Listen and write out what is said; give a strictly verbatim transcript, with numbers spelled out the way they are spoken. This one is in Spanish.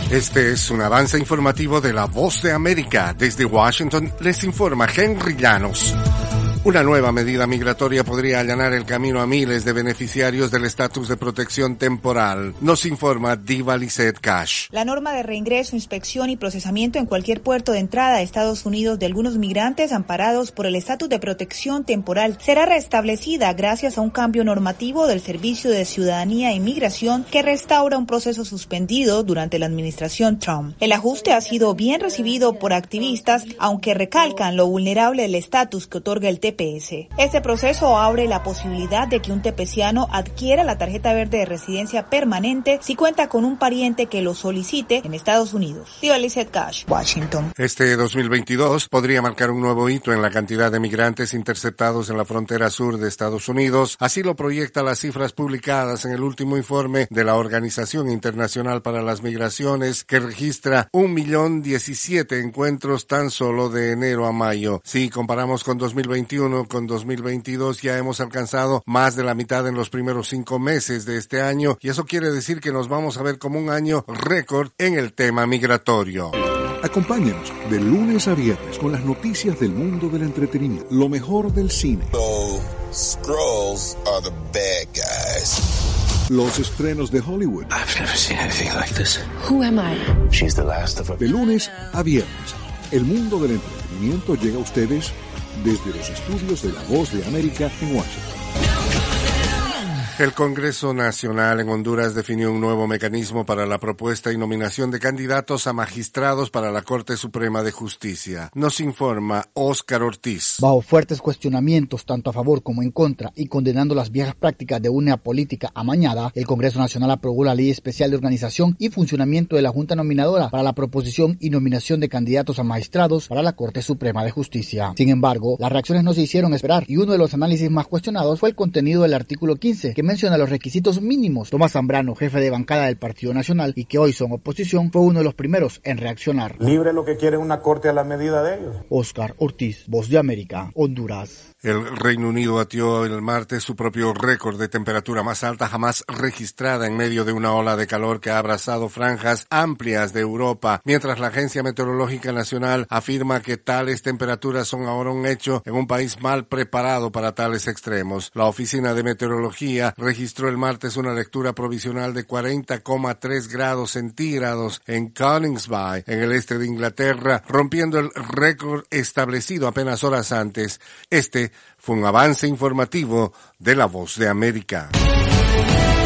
Este es un avance informativo de La Voz de América. Desde Washington les informa Henry Llanos. Una nueva medida migratoria podría allanar el camino a miles de beneficiarios del estatus de protección temporal. Nos informa Diva Lizette Cash. La norma de reingreso, inspección y procesamiento en cualquier puerto de entrada a Estados Unidos de algunos migrantes amparados por el estatus de protección temporal será restablecida gracias a un cambio normativo del Servicio de Ciudadanía e Inmigración que restaura un proceso suspendido durante la administración Trump. El ajuste ha sido bien recibido por activistas, aunque recalcan lo vulnerable del estatus que otorga el T P S. Este proceso abre la posibilidad de que un tepeciano adquiera la tarjeta verde de residencia permanente si cuenta con un pariente que lo solicite en Estados Unidos. Diva Lizette Cash, Washington. Este dos mil veintidós podría marcar un nuevo hito en la cantidad de migrantes interceptados en la frontera sur de Estados Unidos. Así lo proyectan las cifras publicadas en el último informe de la Organización Internacional para las Migraciones, que registra un millón diecisiete encuentros tan solo de enero a mayo. Si comparamos con dos mil veintiuno, con dos mil veintidós ya hemos alcanzado más de la mitad en los primeros cinco meses de este año, y eso quiere decir que nos vamos a ver como un año récord en el tema migratorio. Acompáñanos de lunes a viernes con las noticias del mundo del entretenimiento, lo mejor del cine. So, Skrulls are the bad guys. Los estrenos de Hollywood. I've never seen anything like this. Who am I? She's the last of her. De lunes a viernes, el mundo del entretenimiento llega a ustedes desde los estudios de La Voz de América en Washington. El Congreso Nacional en Honduras definió un nuevo mecanismo para la propuesta y nominación de candidatos a magistrados para la Corte Suprema de Justicia. Nos informa Óscar Ortiz. Bajo fuertes cuestionamientos tanto a favor como en contra y condenando las viejas prácticas de una política amañada, el Congreso Nacional aprobó la Ley Especial de Organización y Funcionamiento de la Junta Nominadora para la proposición y nominación de candidatos a magistrados para la Corte Suprema de Justicia. Sin embargo, las reacciones no se hicieron esperar y uno de los análisis más cuestionados fue el contenido del artículo quince, que menciona los requisitos mínimos. Tomás Zambrano, jefe de bancada del Partido Nacional y que hoy son oposición, fue uno de los primeros en reaccionar. Libre lo que quiere una corte a la medida de ellos. Óscar Ortiz, Voz de América, Honduras. El Reino Unido batió el martes su propio récord de temperatura más alta jamás registrada en medio de una ola de calor que ha abrazado franjas amplias de Europa, mientras la Agencia Meteorológica Nacional afirma que tales temperaturas son ahora un hecho en un país mal preparado para tales extremos. La Oficina de Meteorología registró el martes una lectura provisional de cuarenta coma tres grados centígrados en Coningsby, en el este de Inglaterra, rompiendo el récord establecido apenas horas antes. Este fue un avance informativo de La Voz de América.